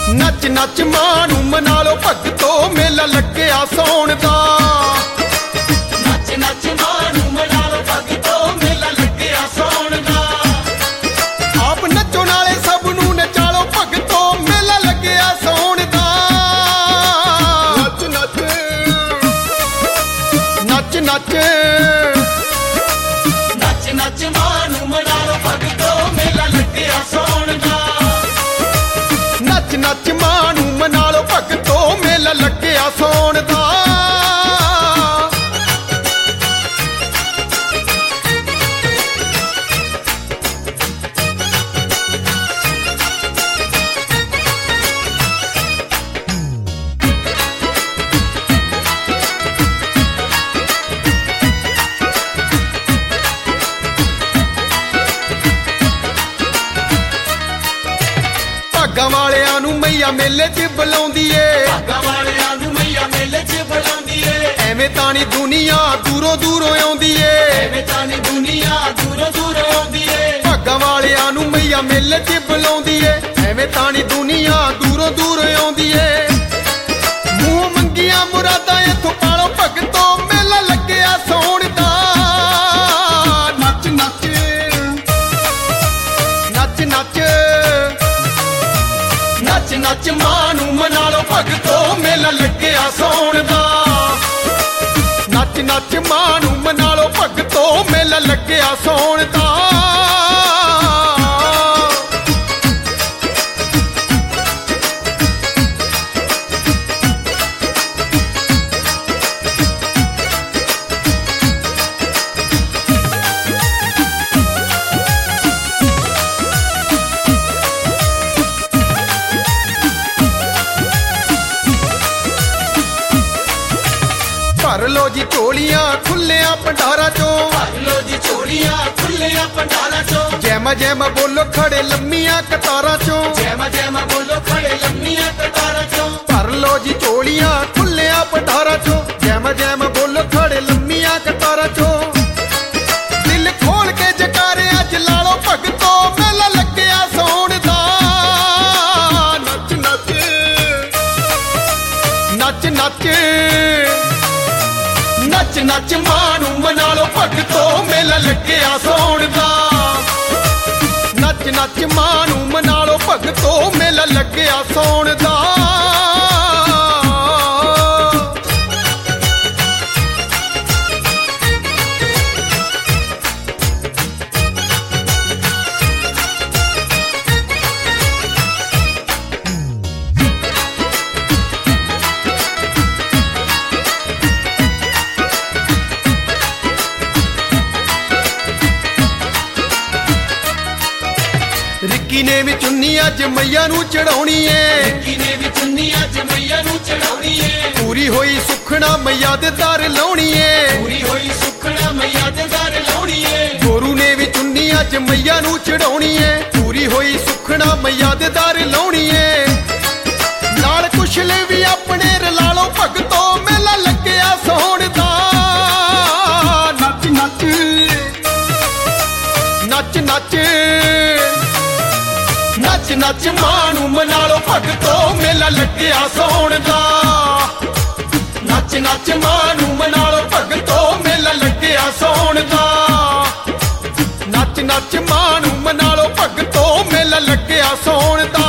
नच नच मां नूं मना लो भगतो मेला लग्या सौण दा। नच नच मां नूं मना लो भगतो मेला लग्या सौण दा। आप नचो नाले सब नूं नचालो भगतो मेला लग्या सौण दा। नच नच नच नच नच नच मां नूं मना लो भगतो मेला लग्या सौण दा। नच नच मां नूं मना लो भगतो मेला लग्या सौण दा। भागां वालियां नूं मैया मेले च बुलाउंदी ए। भागां वालियां नूं मैया मेले च बुलाउंदी ए। एवें ताणी दुनिया दूरों दूरों आउंदी ए। एवें ताणी दुनिया दूरों दूरों आउंदी ए। भागां वालियां नूं मैया मेले च बुलाउंदी ए। एवें ताणी दुनिया दूरों दूरों आउंदी ए। मूंह मंगियां मुरादां इत्थों पालो भगतो मेला लग्या सौण दा। नच नच नच नच नच नच मां नूं मना लो भगतो मेला लग्या सौण दा। नच नच मां नूं मना लो भगतो मेला लग्या सौण दा। भर लो जी झोलियां खुलिया भंडारा चो। भर लो जी झोलियां खुलिया भंडारा चो। जय मां बोलो खड़े लम्मियां कतारां चो। जय मां बोलो खड़े लम्मियां कतारां चो। भर लो जी झोलियां खुलिया भंडारा चो। जय मां बोलो खड़े लम्मियां कतारां चो। दिल खोल के जकारे अज ला लो भगतो मेला लग्या सौण दा। नच नच नच नच नच नच मां नूं मना लो भगतो मेला लग्या सौण दा। नच नच मां नूं मना लो भगतो मेला लग्या सौण दा। रिक्की ने भी चुन्नी अज मैया नूं चढ़ाउणी ए। रिक्की ने भी चुन्नी अज मैया नूं चढ़ाउणी ए। पूरी होई सुखना मैया दे दर लाउणी ए। पूरी होई सुखना मैया दे दर लाउणी ए। गोरू ने भी चुन्नी अज मैया नूं चढ़ाउणी ए। पूरी होई सुखना मैया दे दर लाउणी ए। नाल कुशले भी अपने रला लो भगतो मेला लग्या सौण दा। नच नच नच नच नच नच मां नूं मना लो भगतो मेला लग्या सौण दा। नच नच मां नूं मना लो भगतो मेला लग्या सौण दा। नच नच मां नूं मना लो भगतो मेला लग्या सौण दा।